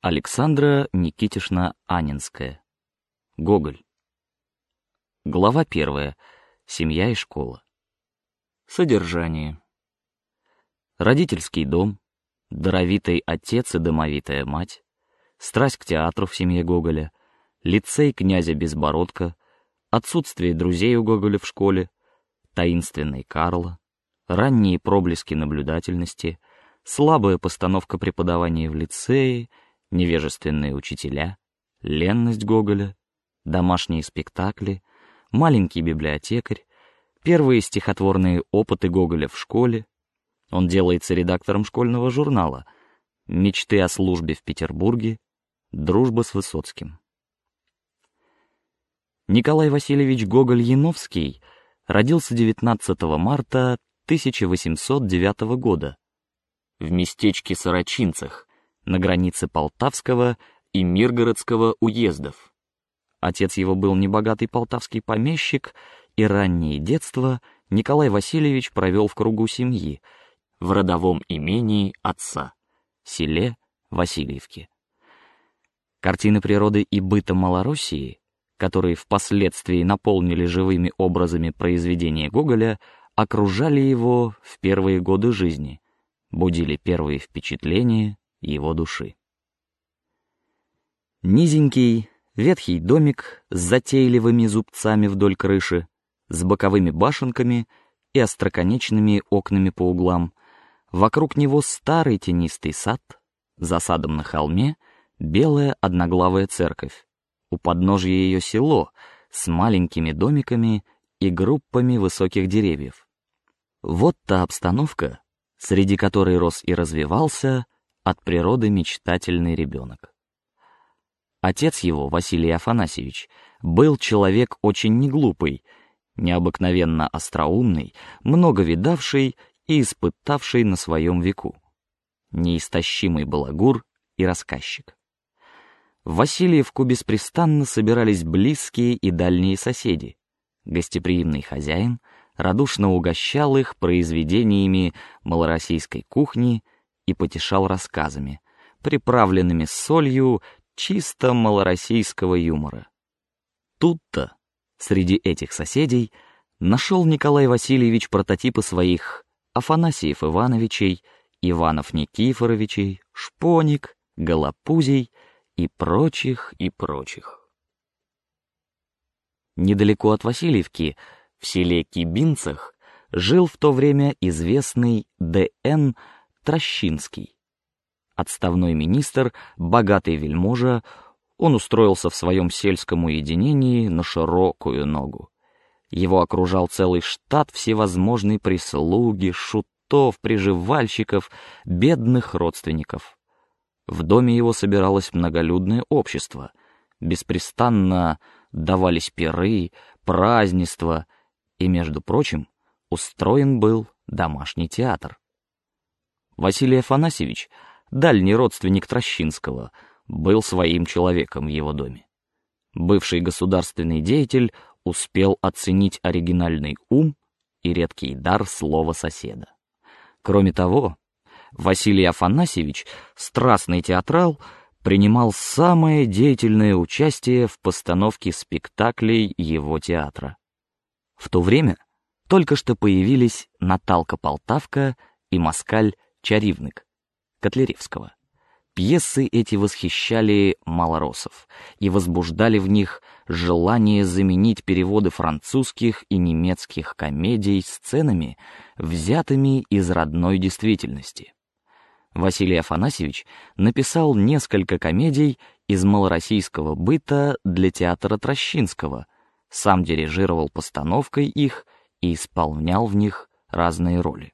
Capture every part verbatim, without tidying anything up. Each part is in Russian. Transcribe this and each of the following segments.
Александра Никитишна Анненская. Гоголь. Глава первая. Семья и школа. Содержание. Родительский дом, даровитый отец и домовитая мать, страсть к театру в семье Гоголя, лицей князя Безбородка, отсутствие друзей у Гоголя в школе, таинственный Карла, ранние проблески наблюдательности, слабая постановка преподавания в лицее, невежественные учителя, ленность Гоголя, домашние спектакли, маленький библиотекарь, первые стихотворные опыты Гоголя в школе, он делается редактором школьного журнала, мечты о службе в Петербурге, дружба с Высоцким. Николай Васильевич Гоголь-Яновский родился девятнадцатого марта тысяча восемьсот девятого года в местечке Сорочинцах на границе Полтавского и Миргородского уездов. Отец его был небогатый полтавский помещик, и раннее детство Николай Васильевич провел в кругу семьи, в родовом имении отца, селе Васильевке. Картины природы и быта Малороссии, которые впоследствии наполнили живыми образами произведения Гоголя, окружали его в первые годы жизни, будили первые впечатления его души. Низенький, ветхий домик с затейливыми зубцами вдоль крыши, с боковыми башенками и остроконечными окнами по углам. Вокруг него старый тенистый сад, за садом на холме белая одноглавая церковь, у подножия ее село с маленькими домиками и группами высоких деревьев. Вот та обстановка, среди которой рос и развивался от природы мечтательный ребенок. Отец его, Василий Афанасьевич, был человек очень неглупый, необыкновенно остроумный, много видавший и испытавший на своем веку, неистощимый балагур и рассказчик. В Васильевку беспрестанно собирались близкие и дальние соседи. Гостеприимный хозяин радушно угощал их произведениями малороссийской кухни и потешал рассказами, приправленными солью чисто малороссийского юмора. Тут-то, среди этих соседей, нашел Николай Васильевич прототипы своих Афанасьев Ивановичей, Иванов Никифоровичей, Шпоник, Голопузей и прочих и прочих. Недалеко от Васильевки, в селе Кибинцах, жил в то время известный Д Н Трощинский, отставной министр, богатый вельможа. Он устроился в своем сельском уединении на широкую ногу. Его окружал целый штат всевозможной прислуги, шутов, приживальщиков, бедных родственников. В доме его собиралось многолюдное общество, беспрестанно давались пиры, празднества, и, между прочим, устроен был домашний театр. Василий Афанасьевич, дальний родственник Трощинского, был своим человеком в его доме. Бывший государственный деятель успел оценить оригинальный ум и редкий дар слова соседа. Кроме того, Василий Афанасьевич, страстный театрал, принимал самое деятельное участие в постановке спектаклей его театра. В то время только что появились Наталка Полтавка и Москаль Чаривнык Котляревского. Пьесы эти восхищали малороссов и возбуждали в них желание заменить переводы французских и немецких комедий сценами, взятыми из родной действительности. Василий Афанасьевич написал несколько комедий из малороссийского быта для театра Трощинского, сам дирижировал постановкой их и исполнял в них разные роли.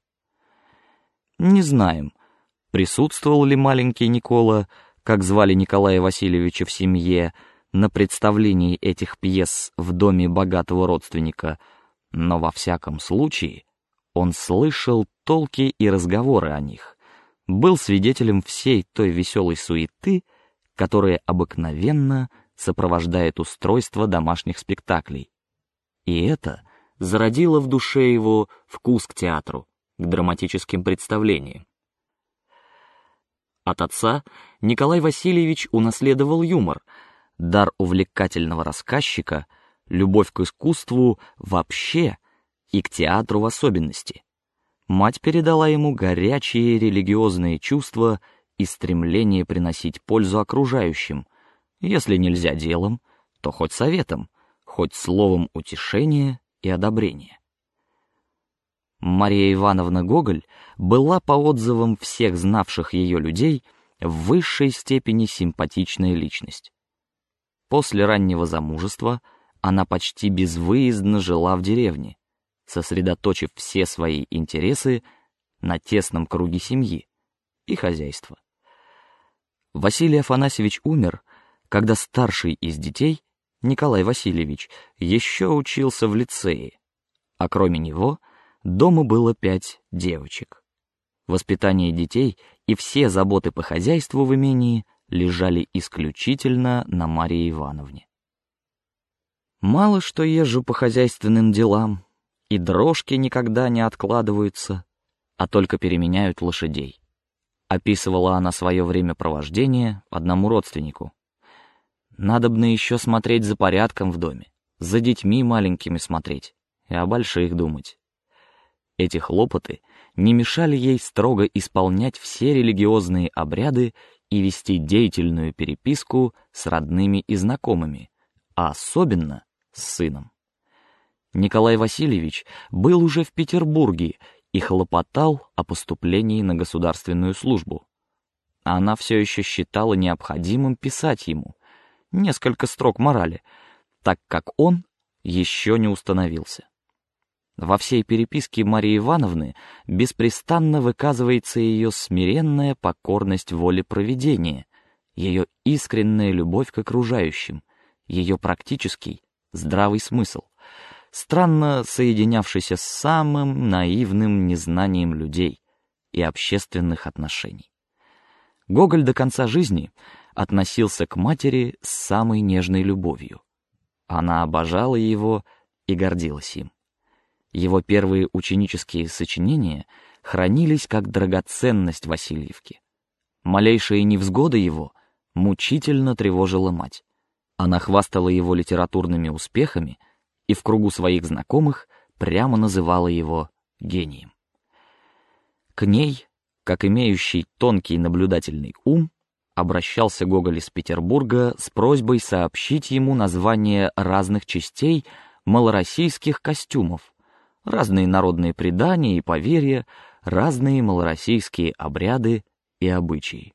Не знаем, присутствовал ли маленький Никола, как звали Николая Васильевича в семье, на представлении этих пьес в доме богатого родственника, но во всяком случае он слышал толки и разговоры о них, был свидетелем всей той веселой суеты, которая обыкновенно сопровождает устройство домашних спектаклей. И это зародило в душе его вкус к театру, к драматическим представлениям. От отца Николай Васильевич унаследовал юмор, дар увлекательного рассказчика, любовь к искусству вообще и к театру в особенности. Мать передала ему горячие религиозные чувства и стремление приносить пользу окружающим, если нельзя делом, то хоть советом, хоть словом утешения и одобрения. Мария Ивановна Гоголь была, по отзывам всех знавших ее людей, в высшей степени симпатичная личность. После раннего замужества она почти безвыездно жила в деревне, сосредоточив все свои интересы на тесном круге семьи и хозяйства. Василий Афанасьевич умер, когда старший из детей, Николай Васильевич, еще учился в лицее, а кроме него дома было пять девочек. Воспитание детей и все заботы по хозяйству в имении лежали исключительно на Марии Ивановне. Мало что езжу по хозяйственным делам, и дрожки никогда не откладываются, а только переменяют лошадей. Описывала она свое времяпровождение одному родственнику. Надобно еще смотреть за порядком в доме, за детьми маленькими смотреть и о больших думать. Эти хлопоты не мешали ей строго исполнять все религиозные обряды и вести деятельную переписку с родными и знакомыми, а особенно с сыном. Николай Васильевич был уже в Петербурге и хлопотал о поступлении на государственную службу. Она все еще считала необходимым писать ему несколько строк морали, так как он еще не установился. Во всей переписке Марии Ивановны беспрестанно выказывается ее смиренная покорность воле провидения, ее искренняя любовь к окружающим, ее практический здравый смысл, странно соединявшийся с самым наивным незнанием людей и общественных отношений. Гоголь до конца жизни относился к матери с самой нежной любовью. Она обожала его и гордилась им. Его первые ученические сочинения хранились как драгоценность Васильевки. Малейшая невзгода его мучительно тревожила мать. Она хвастала его литературными успехами и в кругу своих знакомых прямо называла его гением. К ней, как имеющий тонкий наблюдательный ум, обращался Гоголь из Петербурга с просьбой сообщить ему названия разных частей малороссийских костюмов, разные народные предания и поверья, разные малороссийские обряды и обычаи.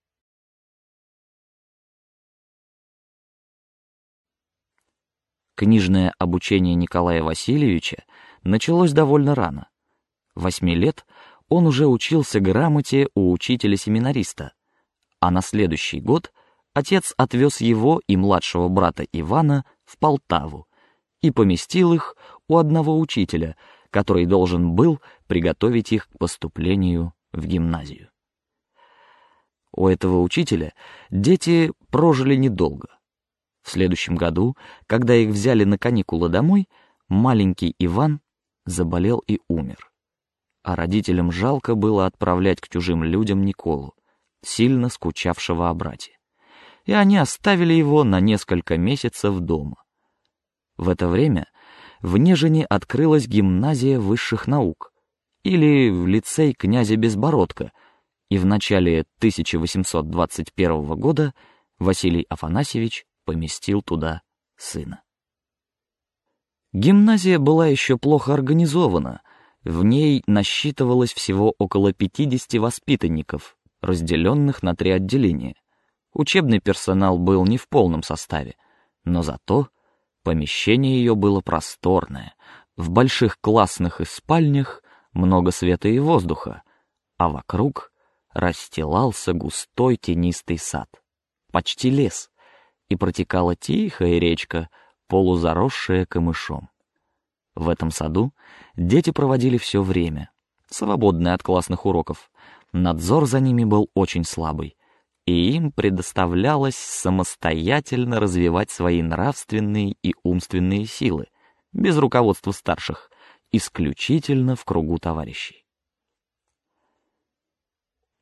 Книжное обучение Николая Васильевича началось довольно рано. Восьми лет он уже учился грамоте у учителя-семинариста, а на следующий год отец отвез его и младшего брата Ивана в Полтаву и поместил их у одного учителя, который должен был приготовить их к поступлению в гимназию. У этого учителя дети прожили недолго. В следующем году, когда их взяли на каникулы домой, маленький Иван заболел и умер. А родителям жалко было отправлять к чужим людям Николу, сильно скучавшего о брате, и они оставили его на несколько месяцев дома. В это время в Нежине открылась гимназия высших наук, или лицей князя Безбородка, и в начале тысяча восемьсот двадцать первого года Василий Афанасьевич поместил туда сына. Гимназия была еще плохо организована, в ней насчитывалось всего около пятидесяти воспитанников, разделенных на три отделения. Учебный персонал был не в полном составе, но зато помещение ее было просторное, в больших классных и спальнях много света и воздуха, а вокруг расстилался густой тенистый сад, почти лес, и протекала тихая речка, полузаросшая камышом. В этом саду дети проводили все время, свободное от классных уроков. Надзор за ними был очень слабый, и им предоставлялось самостоятельно развивать свои нравственные и умственные силы, без руководства старших, исключительно в кругу товарищей.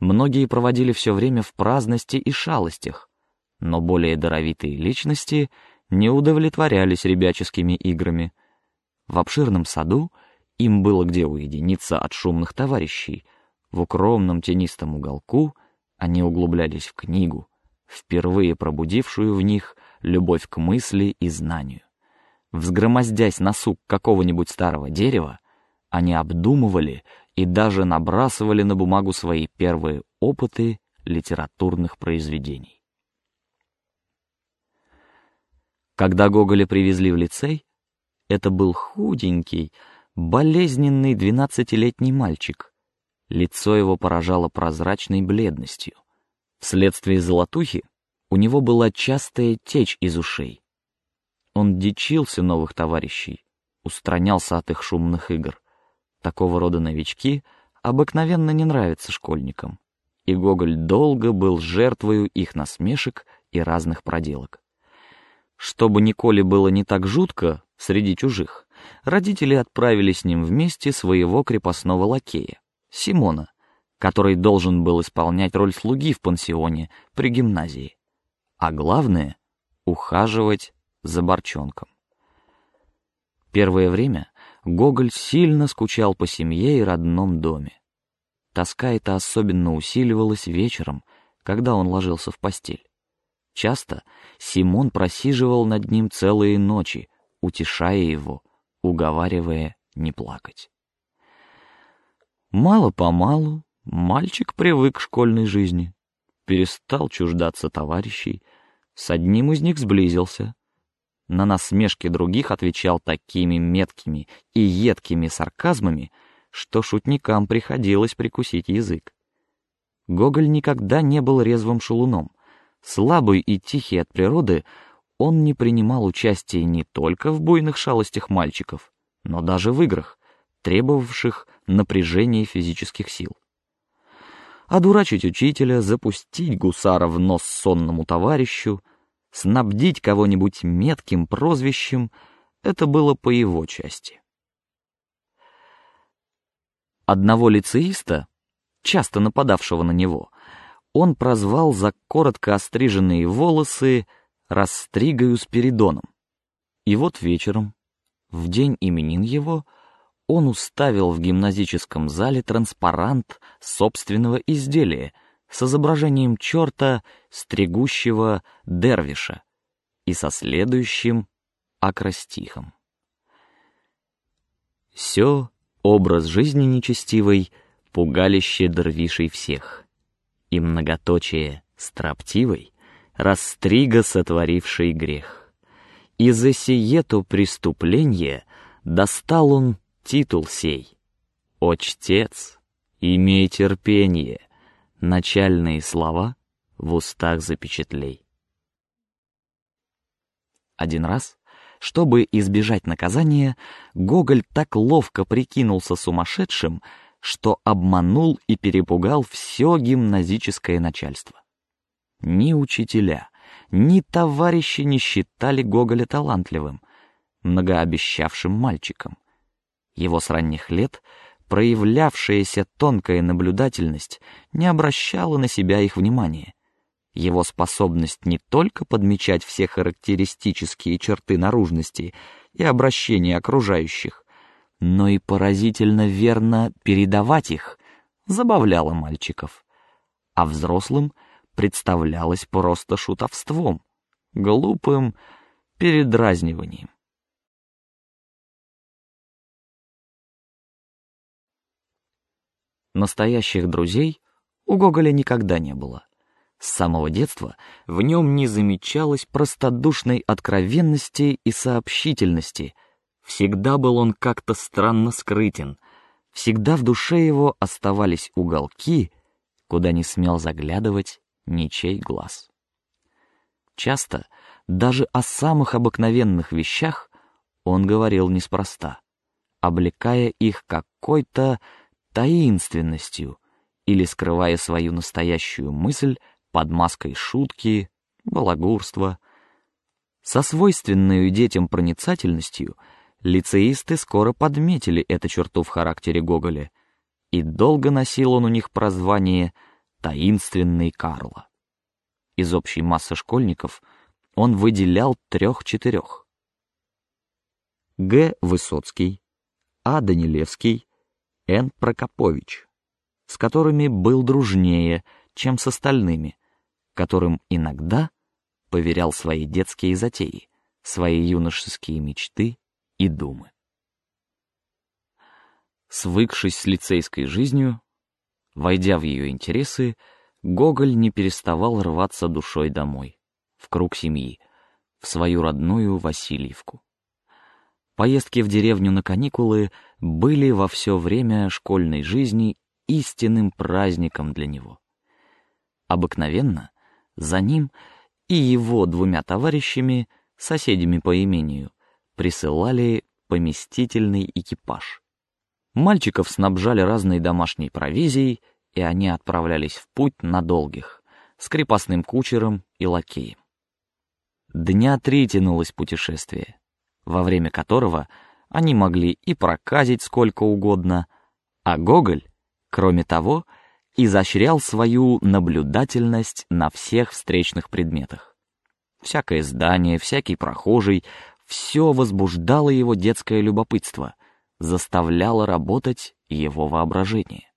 Многие проводили все время в праздности и шалостях, но более даровитые личности не удовлетворялись ребяческими играми. В обширном саду им было где уединиться от шумных товарищей. В укромном тенистом уголку они углублялись в книгу, впервые пробудившую в них любовь к мысли и знанию. Взгромоздясь на сук какого-нибудь старого дерева, они обдумывали и даже набрасывали на бумагу свои первые опыты литературных произведений. Когда Гоголя привезли в лицей, это был худенький, болезненный двенадцатилетний мальчик. Лицо его поражало прозрачной бледностью. Вследствие золотухи у него была частая течь из ушей. Он дичился новых товарищей, устранялся от их шумных игр. Такого рода новички обыкновенно не нравятся школьникам, и Гоголь долго был жертвою их насмешек и разных проделок. Чтобы Николе было не так жутко среди чужих, родители отправили с ним вместе своего крепостного лакея, Симона, который должен был исполнять роль слуги в пансионе при гимназии, а главное — ухаживать за Борчонком. Первое время Гоголь сильно скучал по семье и родном доме. Тоска эта особенно усиливалась вечером, когда он ложился в постель. Часто Симон просиживал над ним целые ночи, утешая его, уговаривая не плакать. Мало-помалу мальчик привык к школьной жизни, перестал чуждаться товарищей, с одним из них сблизился. На насмешки других отвечал такими меткими и едкими сарказмами, что шутникам приходилось прикусить язык. Гоголь никогда не был резвым шалуном. Слабый и тихий от природы, он не принимал участия не только в буйных шалостях мальчиков, но даже в играх, требовавших напряжения физических сил. Одурачить учителя, запустить гусара в нос сонному товарищу, снабдить кого-нибудь метким прозвищем — это было по его части. Одного лицеиста, часто нападавшего на него, он прозвал за коротко остриженные волосы «растригою Спиридоном». И вот вечером, в день именин его, он уставил в гимназическом зале транспарант собственного изделия с изображением черта, стригущего дервиша, и со следующим акростихом: «Сё образ жизни нечестивой, пугалище дервишей всех, и многоточие строптивой, растрига сотворивший грех. И за сие-то преступление достал он титул сей: о чтец, имей терпение, начальные слова в устах запечатлей». Один раз, чтобы избежать наказания, Гоголь так ловко прикинулся сумасшедшим, что обманул и перепугал все гимназическое начальство. Ни учителя, ни товарищи не считали Гоголя талантливым, многообещавшим мальчиком. Его с ранних лет проявлявшаяся тонкая наблюдательность не обращала на себя их внимания. Его способность не только подмечать все характеристические черты наружности и обращения окружающих, но и поразительно верно передавать их забавляла мальчиков, а взрослым представлялось просто шутовством, глупым передразниванием. Настоящих друзей у Гоголя никогда не было. С самого детства в нем не замечалось простодушной откровенности и сообщительности. Всегда был он как-то странно скрытен. Всегда в душе его оставались уголки, куда не смел заглядывать ничей глаз. Часто даже о самых обыкновенных вещах он говорил неспроста, облекая их какой-то таинственностью или скрывая свою настоящую мысль под маской шутки, балагурства. Со свойственной детям проницательностью лицеисты скоро подметили эту черту в характере Гоголя, и долго носил он у них прозвание таинственный Карло. Из общей массы школьников он выделял трех-четырех. Г. Высоцкий, А. Данилевский, Н. Прокопович, с которыми был дружнее, чем с остальными, которым иногда поверял свои детские затеи, свои юношеские мечты и думы. Свыкшись с лицейской жизнью, войдя в ее интересы, Гоголь не переставал рваться душой домой, в круг семьи, в свою родную Васильевку. Поездки в деревню на каникулы были во все время школьной жизни истинным праздником для него. Обыкновенно за ним и его двумя товарищами, соседями по имению, присылали поместительный экипаж. Мальчиков снабжали разной домашней провизией, и они отправлялись в путь на долгих, с крепостным кучером и лакеем. Дня три тянулось путешествие, во время которого они могли и проказить сколько угодно, а Гоголь, кроме того, изощрял свою наблюдательность на всех встречных предметах. Всякое здание, всякий прохожий, все возбуждало его детское любопытство, заставляло работать его воображение.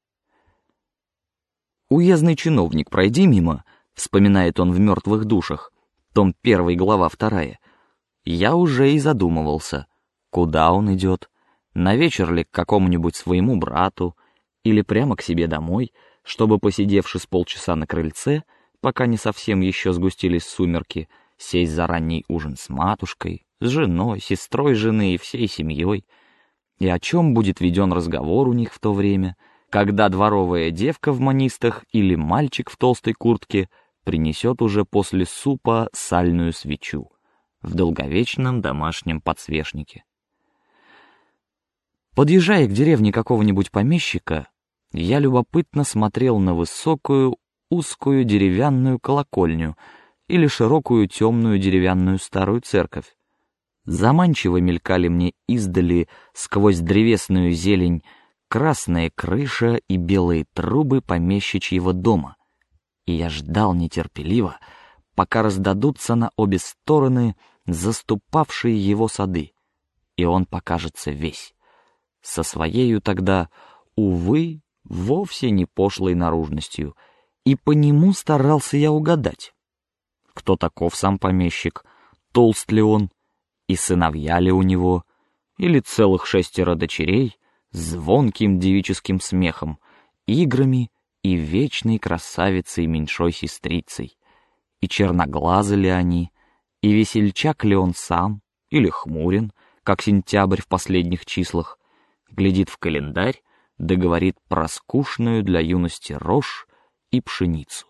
Уездный чиновник, пройди мимо, вспоминает он в «Мертвых душах», том первый, глава вторая. Я уже и задумывался, куда он идет, на вечер ли к какому-нибудь своему брату или прямо к себе домой, чтобы, посидевши с полчаса на крыльце, пока не совсем еще сгустились сумерки, сесть за ранний ужин с матушкой, с женой, сестрой жены и всей семьей. И о чем будет веден разговор у них в то время, когда дворовая девка в манистах или мальчик в толстой куртке принесет уже после супа сальную свечу в долговечном домашнем подсвечнике. Подъезжая к деревне какого-нибудь помещика, я любопытно смотрел на высокую, узкую деревянную колокольню или широкую темную деревянную старую церковь. Заманчиво мелькали мне издали сквозь древесную зелень красная крыша и белые трубы помещичьего дома, и я ждал нетерпеливо, пока раздадутся на обе стороны заступавшие его сады, и он покажется весь, со своею тогда, увы, вовсе не пошлой наружностью, и по нему старался я угадать, кто таков сам помещик, толст ли он, и сыновья ли у него, или целых шестеро дочерей, звонким девическим смехом, играми и вечной красавицей меньшой сестрицей, и черноглазы ли они, и весельчак ли он сам, или хмурен, как сентябрь в последних числах, глядит в календарь, да говорит про скучную для юности рожь и пшеницу.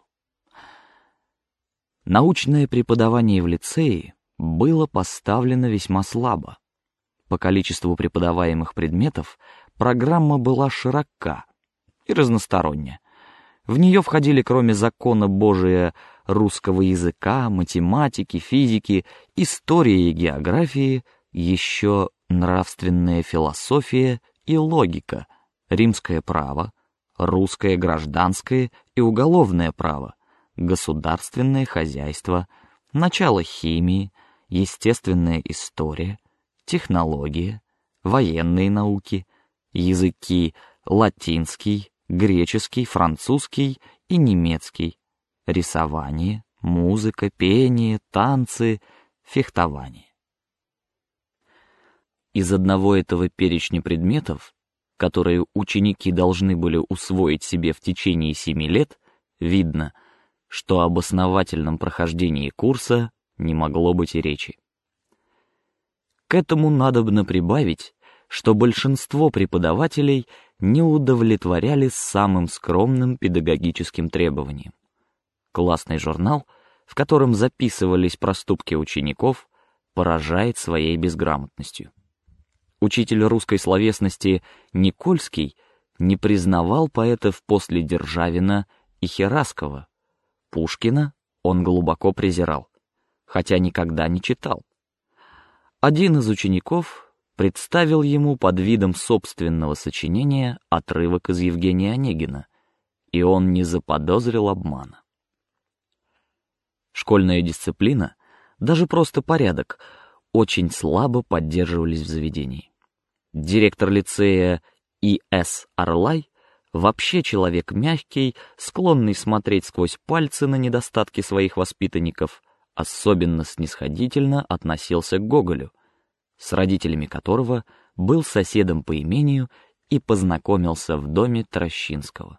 Научное преподавание в лицее было поставлено весьма слабо. По количеству преподаваемых предметов программа была широка и разносторонняя. В нее входили, кроме закона Божия, русского языка, математики, физики, истории и географии, еще нравственная философия и логика, римское право, русское гражданское и уголовное право, государственное хозяйство, начало химии, естественная история, технология, военные науки, языки латинский, греческий, французский и немецкий, рисование, музыка, пение, танцы, фехтование. Из одного этого перечня предметов, которые ученики должны были усвоить себе в течение семи лет, видно, что об основательном прохождении курса не могло быть и речи. К этому надобно прибавить, что большинство преподавателей не удовлетворяли самым скромным педагогическим требованиям. Классный журнал, в котором записывались проступки учеников, поражает своей безграмотностью. Учитель русской словесности Никольский не признавал поэтов после Державина и Хераскова. Пушкина он глубоко презирал, хотя никогда не читал. Один из учеников представил ему под видом собственного сочинения отрывок из Евгения Онегина, и он не заподозрил обмана. Школьная дисциплина, даже просто порядок, очень слабо поддерживались в заведении. Директор лицея И С Орлай, вообще человек мягкий, склонный смотреть сквозь пальцы на недостатки своих воспитанников, особенно снисходительно относился к Гоголю, с родителями которого был соседом по имению и познакомился в доме Трощинского.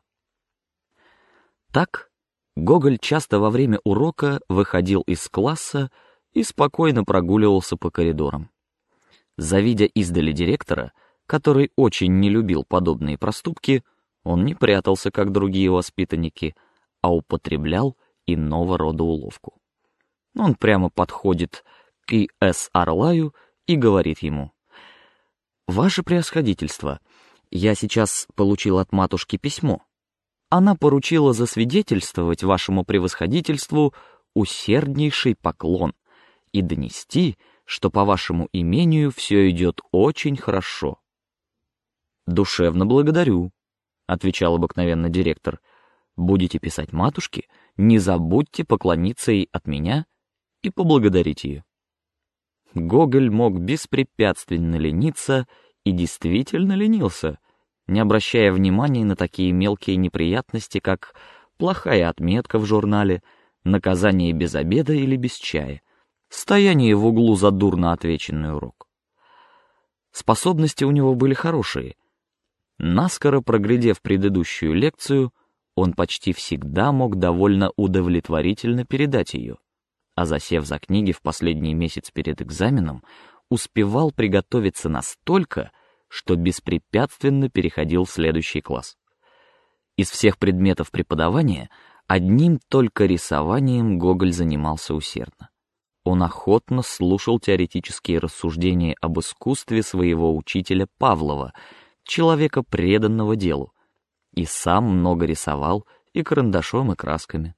Так Гоголь часто во время урока выходил из класса и спокойно прогуливался по коридорам. Завидя издали директора, который очень не любил подобные проступки, он не прятался, как другие воспитанники, а употреблял иного рода уловку. Он прямо подходит к И С Орлаю и говорит ему: «Ваше превосходительство, я сейчас получил от матушки письмо. Она поручила засвидетельствовать вашему превосходительству усерднейший поклон и донести, что по вашему имению все идет очень хорошо». «Душевно благодарю», — отвечал обыкновенно директор. «Будете писать матушке, не забудьте поклониться ей от меня и поблагодарить ее». Гоголь мог беспрепятственно лениться и действительно ленился, не обращая внимания на такие мелкие неприятности, как плохая отметка в журнале, наказание без обеда или без чая, стояние в углу за дурно отвеченный урок. Способности у него были хорошие. Наскоро проглядев предыдущую лекцию, он почти всегда мог довольно удовлетворительно передать ее, а засев за книги в последний месяц перед экзаменом, успевал приготовиться настолько, что беспрепятственно переходил в следующий класс. Из всех предметов преподавания одним только рисованием Гоголь занимался усердно. Он охотно слушал теоретические рассуждения об искусстве своего учителя Павлова, человека преданного делу, и сам много рисовал и карандашом, и красками.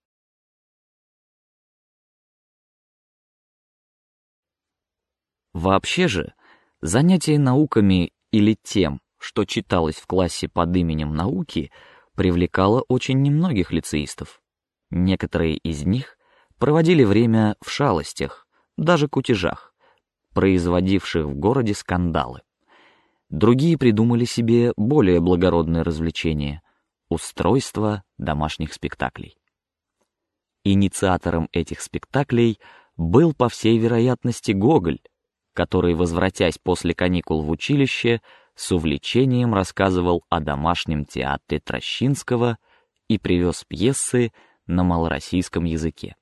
Вообще же, занятие науками или тем, что читалось в классе под именем науки, привлекало очень немногих лицеистов. Некоторые из них проводили время в шалостях, даже кутежах, производивших в городе скандалы. Другие придумали себе более благородное развлечение — устройство домашних спектаклей. Инициатором этих спектаклей был, по всей вероятности, Гоголь, который, возвратясь после каникул в училище, с увлечением рассказывал о домашнем театре Трощинского и привез пьесы на малороссийском языке.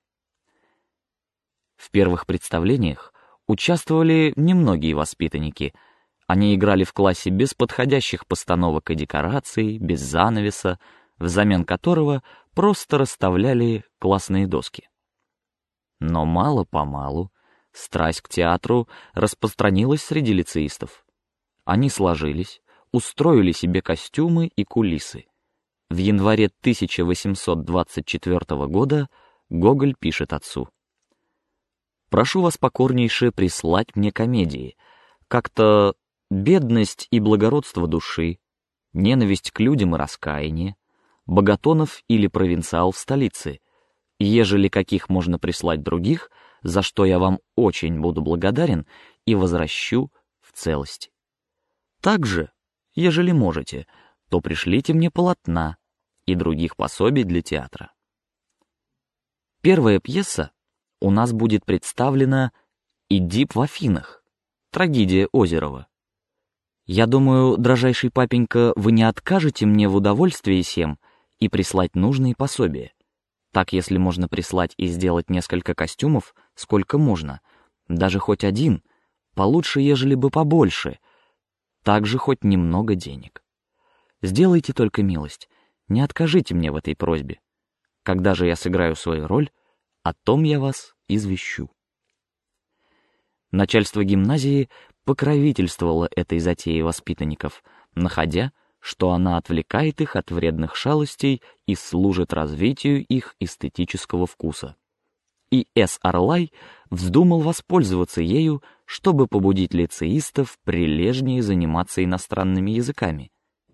В первых представлениях участвовали немногие воспитанники. Они играли в классе без подходящих постановок и декораций, без занавеса, взамен которого просто расставляли классные доски. Но мало-помалу страсть к театру распространилась среди лицеистов. Они сложились, устроили себе костюмы и кулисы. В январе тысяча восемьсот двадцать четвёртого года Гоголь пишет отцу: «Прошу вас покорнейше прислать мне комедии, как-то бедность и благородство души, ненависть к людям и раскаяние, богатонов или провинциал в столице. Ежели каких можно прислать других, за что я вам очень буду благодарен и возвращу в целости. Также, ежели можете, то пришлите мне полотна и других пособий для театра». Первая пьеса у нас будет представлена «Эдип в Афинах», трагедия Озерова. Я думаю, дрожайший папенька, вы не откажете мне в удовольствии сем и прислать нужные пособия. Так, если можно прислать и сделать несколько костюмов, сколько можно, даже хоть один, получше, ежели бы побольше, также хоть немного денег. Сделайте только милость, не откажите мне в этой просьбе. Когда же я сыграю свою роль, о том я вас извещу. Начальство гимназии покровительствовало этой затее воспитанников, находя, что она отвлекает их от вредных шалостей и служит развитию их эстетического вкуса. И С. Орлай вздумал воспользоваться ею, чтобы побудить лицеистов прилежнее заниматься иностранными языками,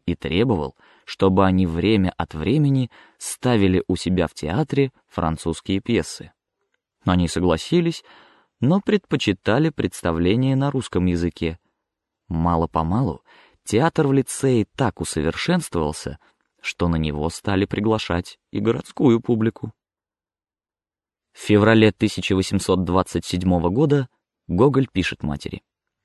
и требовал, чтобы они время от времени ставили у себя в театре французские пьесы. Они согласились, но предпочитали представления на русском языке. Мало-помалу театр в лицее так усовершенствовался, что на него стали приглашать и городскую публику. В феврале тысяча восемьсот двадцать седьмого года Гоголь пишет матери: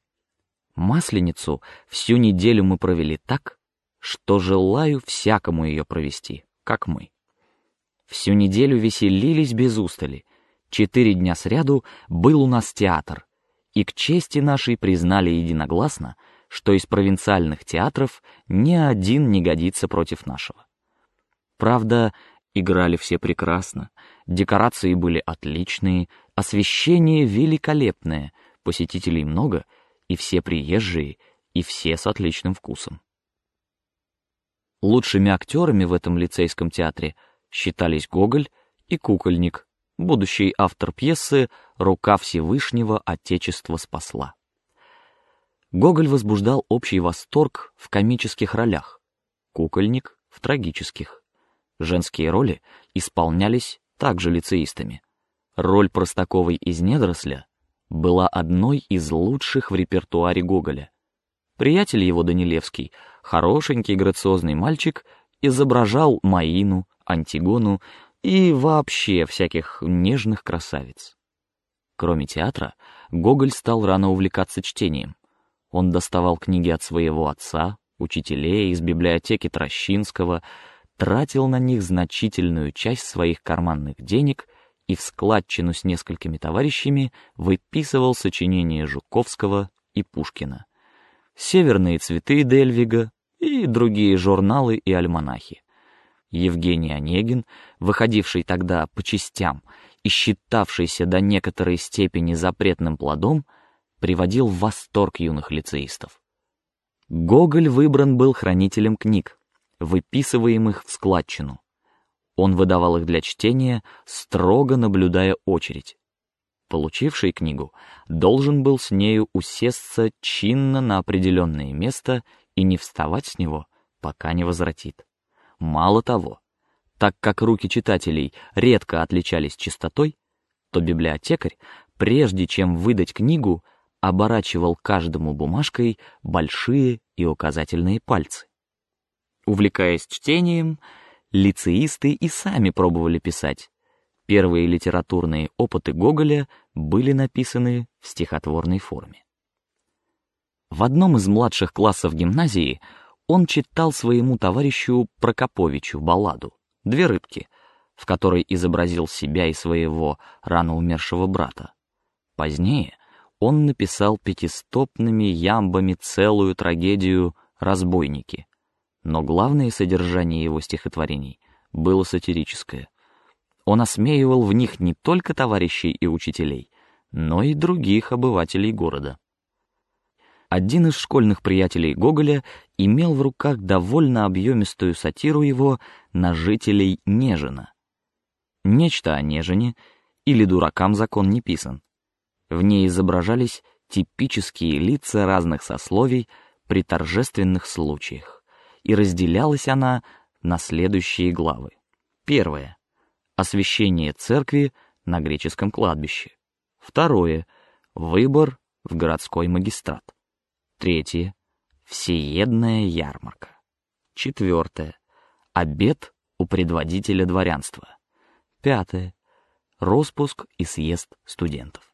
«Масленицу всю неделю мы провели так, что желаю всякому ее провести, как мы. Всю неделю веселились без устали. Четыре дня сряду был у нас театр, и к чести нашей признали единогласно, что из провинциальных театров ни один не годится против нашего. Правда, играли все прекрасно, декорации были отличные, освещение великолепное, посетителей много, и все приезжие, и все с отличным вкусом». Лучшими актерами в этом лицейском театре считались Гоголь и Кукольник, будущий автор пьесы «Рука Всевышнего Отечество спасла». Гоголь возбуждал общий восторг в комических ролях, Кукольник — в трагических. Женские роли исполнялись также лицеистами. Роль Простаковой из «Недоросля» была одной из лучших в репертуаре Гоголя. Приятель его Данилевский, хорошенький грациозный мальчик, изображал Маину, Антигону и вообще всяких нежных красавиц. Кроме театра, Гоголь стал рано увлекаться чтением. Он доставал книги от своего отца, учителей из библиотеки Трощинского, тратил на них значительную часть своих карманных денег и в складчину с несколькими товарищами выписывал сочинения Жуковского и Пушкина, «Северные цветы» Дельвига и другие журналы и альманахи. Евгений Онегин, выходивший тогда по частям и считавшийся до некоторой степени запретным плодом, приводил в восторг юных лицеистов. Гоголь выбран был хранителем книг, выписываемых в складчину. Он выдавал их для чтения, строго наблюдая очередь. Получивший книгу должен был с нею усесться чинно на определенное место и не вставать с него, пока не возвратит. Мало того, так как руки читателей редко отличались чистотой, то библиотекарь, прежде чем выдать книгу, оборачивал каждому бумажкой большие и указательные пальцы. Увлекаясь чтением, лицеисты и сами пробовали писать. Первые литературные опыты Гоголя были написаны в стихотворной форме. В одном из младших классов гимназии он читал своему товарищу Прокоповичу балладу «Две рыбки», в которой изобразил себя и своего рано умершего брата. Позднее он написал пятистопными ямбами целую трагедию «Разбойники», но главное содержание его стихотворений было сатирическое. Он осмеивал в них не только товарищей и учителей, но и других обывателей города. Один из школьных приятелей Гоголя имел в руках довольно объемистую сатиру его на жителей Нежина. Нечто о Нежине или дуракам закон не писан. В ней изображались типические лица разных сословий при торжественных случаях, и разделялась она на следующие главы. Первое — освящение церкви на греческом кладбище. Второе — выбор в городской магистрат. Третье — всеедная ярмарка. Четвертое — обед у предводителя дворянства. Пятое — роспуск и съезд студентов.